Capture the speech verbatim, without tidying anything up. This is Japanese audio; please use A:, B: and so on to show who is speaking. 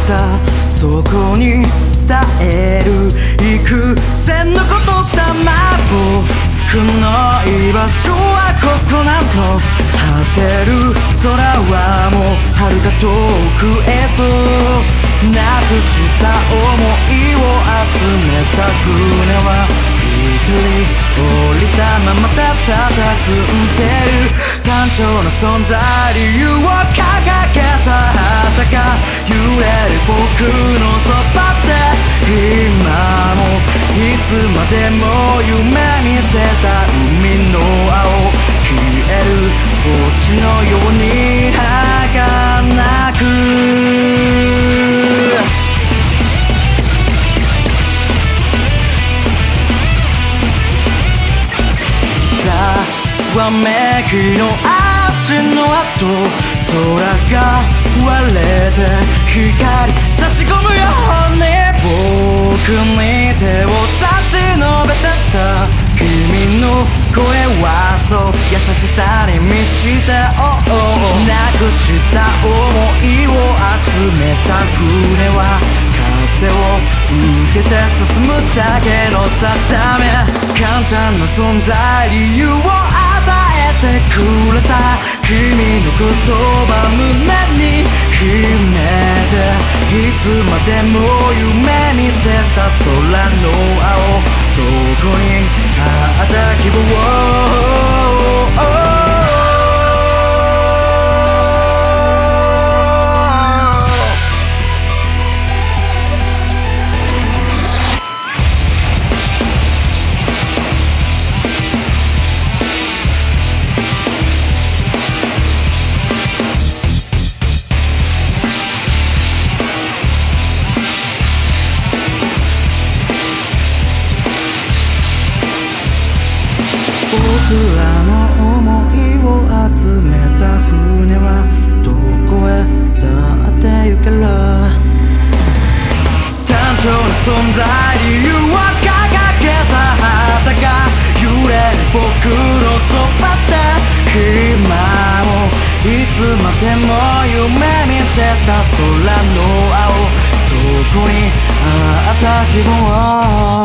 A: たそこに耐える幾千のことだま僕の居場所はここなの果てる空はもう遥か遠くへとなくした想いを集めた船は一人降りたままたたたずんでる単調な存在理由を掲げた旗が揺れる僕のそばで今もいつまでも夢見てた海の青消える星のように儚くわめきの足の跡空が割れて光差し込むように僕に手を差し伸べてた君の声はそう優しさに満ちて、oh oh、なくした想いを集めた船は風を受けて進むだけの定め簡単な存在理由を与えてくれた君の言葉胸に秘めていつまでも夢見てた空の青そこにあった希望僕らの想いを集めた船はどこへだって行ける単調な存在理由を掲げた旗が揺れる僕のそばで今もいつまでも夢見てた空の青そこにあった希望